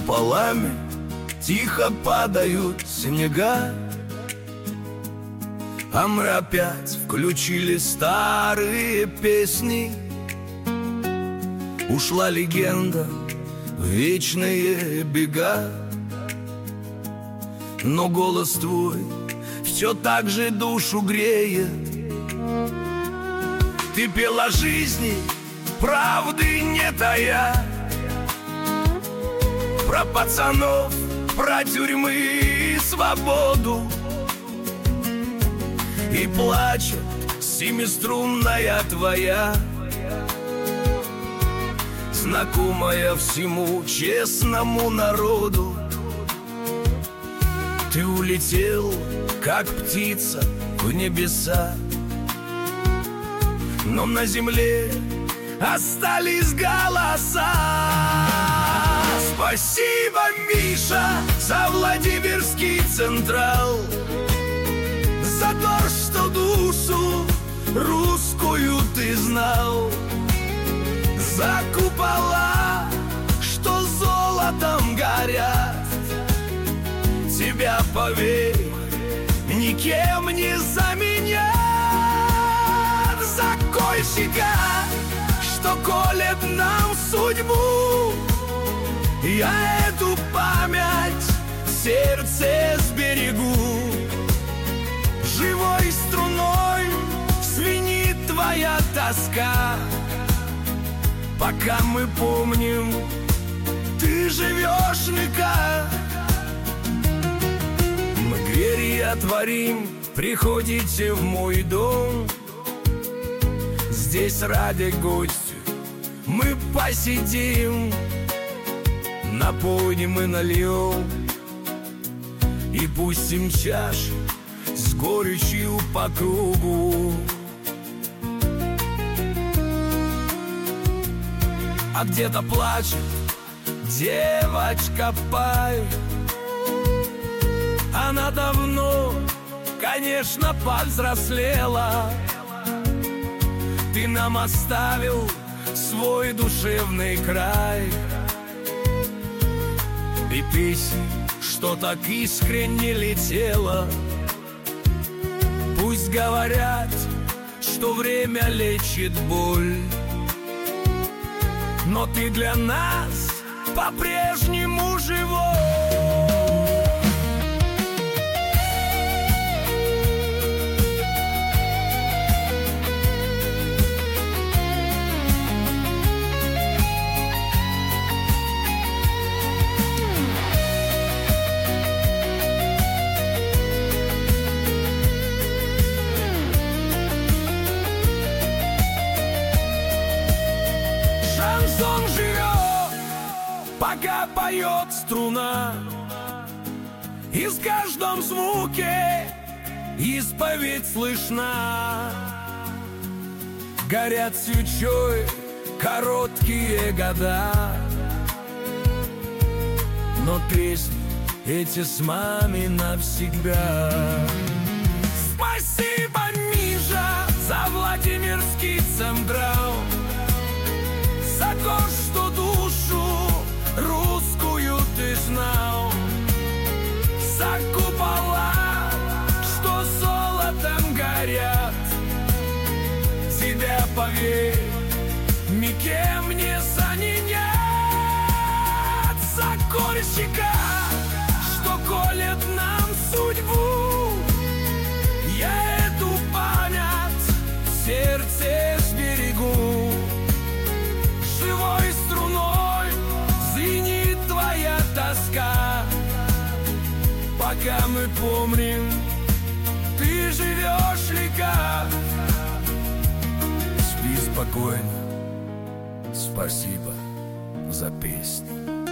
куполами тихо падают снега, а мы опять включили старые песни. Ушла легенда в вечные бега, но голос твой все так же душу греет. Ты пел о жизни, правды не тая, про пацанов, про тюрьмы и свободу. И плачет семиструнная твоя, знакомая всему честному народу. Ты улетел, как птица, в небеса, но на земле остались голоса. Спасибо, Миша, за Владимирский Централ, за то, что душу русскую ты знал, за купола, что золотом горят. Тебя, поверь, никем не заменят. Закольщика, что колет нам судьбу, я эту память в сердце сберегу. Живой струной звенит твоя тоска, пока мы помним, ты живешь в веках. Мы двери отворим, приходите в мой дом. Здесь ради гостю мы посидим, напоим и нальем, и пустим чаши с горечью по кругу. А где-то плачет девочка Пай. Она давно, конечно, повзрослела. Ты нам оставил свой душевный край и песнь, что так искренне летела. Пусть говорят, что время лечит боль, но ты для нас по-прежнему живой. Шансон живет, пока поет струна, и в каждом звуке исповедь слышна. Горят свечой короткие года, но песни эти с нами навсегда. Спасибо, Миша, за Владимирский Централ, за то, что душу русскую ты знал, за купола, что золотом горят. Тебя, поверь, никем не занять. Закольщика, что колет нам судьбу, я эту память в сердце сберегу. Живой струной звенит твоя тоска, пока мы помним, ты живешь в веках. Спи спокойно, спасибо за песню.